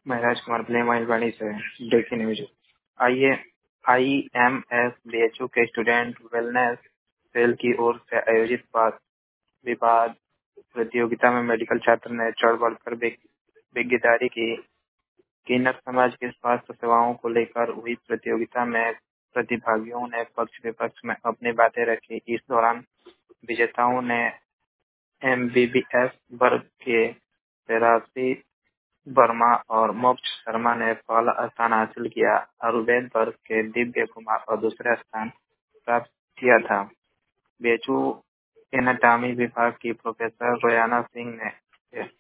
मैं राजकुमार मइलवाड़ी से ब्रेकिंग न्यूज। आइए, आईएमएस बीएचयू के स्टूडेंट वेलनेस सेल की ओर से आयोजित वाद विवाद प्रतियोगिता में मेडिकल छात्र ने चढ़ बढ़कर भागीदारी की। किन्नर समाज की स्वास्थ्य सेवाओं को लेकर हुई प्रतियोगिता में प्रतिभागियों ने पक्ष विपक्ष में अपनी बातें रखी। इस दौरान विजेताओं ने एमबीबीएस वर्ग के तेरासी वर्मा और मोक्ष शर्मा ने पहला स्थान हासिल किया। आयुर्वेद वर्ग के दिव्य कुमार और दूसरा स्थान प्राप्त किया था। बीएचयू एनाटॉमी विभाग की प्रोफेसर रोयाना सिंह ने